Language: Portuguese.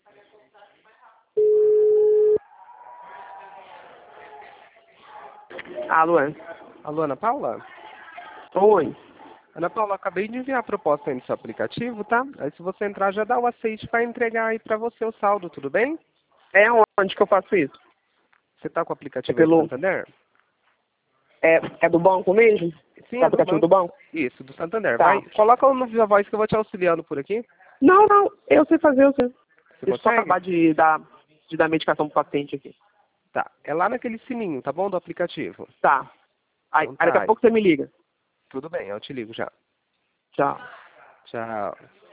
Alô? Alô, Ana Paula? Oi. Ana Paula, acabei de enviar a proposta aí no seu aplicativo, tá? Aí se você entrar, já dá o aceite para entregar aí para você o saldo, tudo bem? É onde que eu faço isso? Você tá com o aplicativo É aí do pelo... Santander? É do banco mesmo? Sim, Do é do aplicativo do banco. banco? Isso, do Santander. Tá. Vai, coloca no Viva Voz que eu vou te auxiliando por aqui. Não, eu sei fazer, eu sei. Você Deixa eu só consegue? acabar de dar medicação pro paciente aqui. Tá. É lá naquele sininho, tá bom? Do aplicativo. Tá. Aí, Então aí daqui tá. a pouco você me liga. Tudo bem, eu te ligo já. Tchau. Tchau.